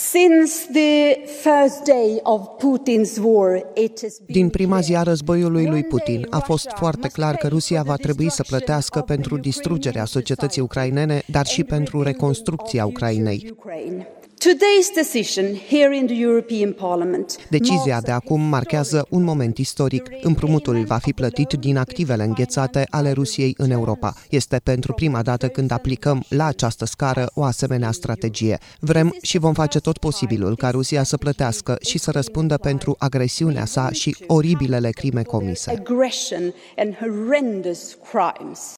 Din prima zi a războiului lui Putin a fost foarte clar că Rusia va trebui să plătească pentru distrugerea societății ucrainene, dar și pentru reconstrucția Ucrainei. Decizia de acum marchează un moment istoric. Împrumutul va fi plătit din activele înghețate ale Rusiei în Europa. Este pentru prima dată când aplicăm la această scară o asemenea strategie. Vrem și vom face tot posibilul ca Rusia să plătească și să răspundă pentru agresiunea sa și oribilele crime comise.